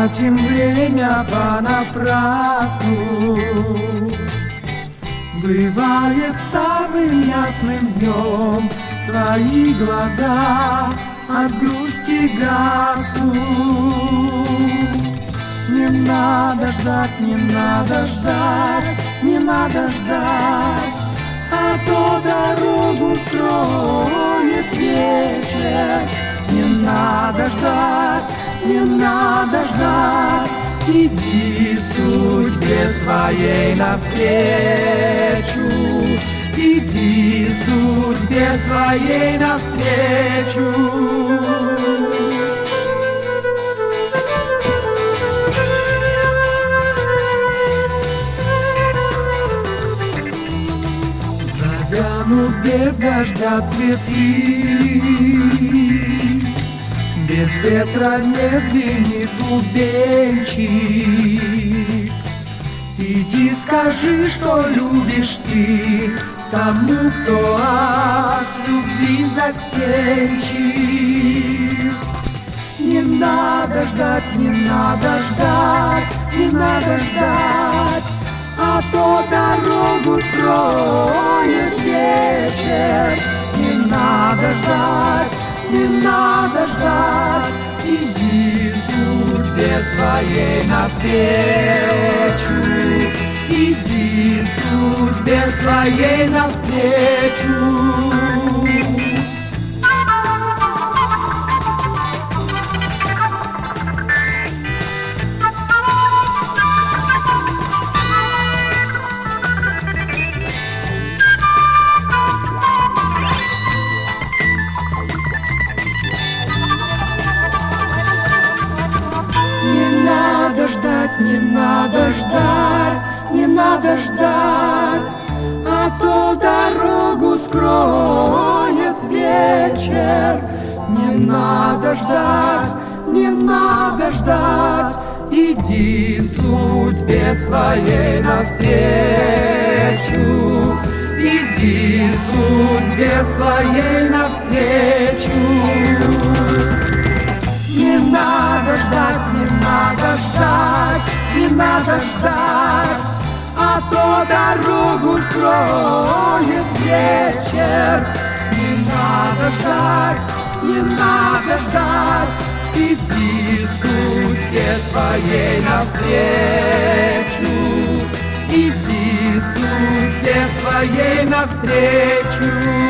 тратим время понапрасну. Бывает самым ясным днем твои глаза от грусти гаснут. Не надо ждать, не надо ждать, не надо ждать, а то дорогу строит вечер. Не надо ждать, не надо ждать, иди судьбе своей навстречу, иди судьбе своей навстречу. Завянут без дождя цветы, без ветра не звенит бубенчик. Иди скажи, что любишь ты тому, кто от любви застенчив. Не надо ждать, не надо ждать, не надо ждать, а то дорогу строит вечер. Не надо ждать, не надо ждать, иди судьбе своей навстречу, иди судьбе своей навстречу. Не надо ждать, не надо ждать, а то дорогу скроет вечер. Не надо ждать, не надо ждать, иди судьбе своей навстречу, иди судьбе своей навстречу. Не надо ждать, не надо ждать, не надо ждать, а то дорогу скроет вечер. Не надо ждать, не надо ждать, иди судьбе своей навстречу, иди судьбе своей навстречу.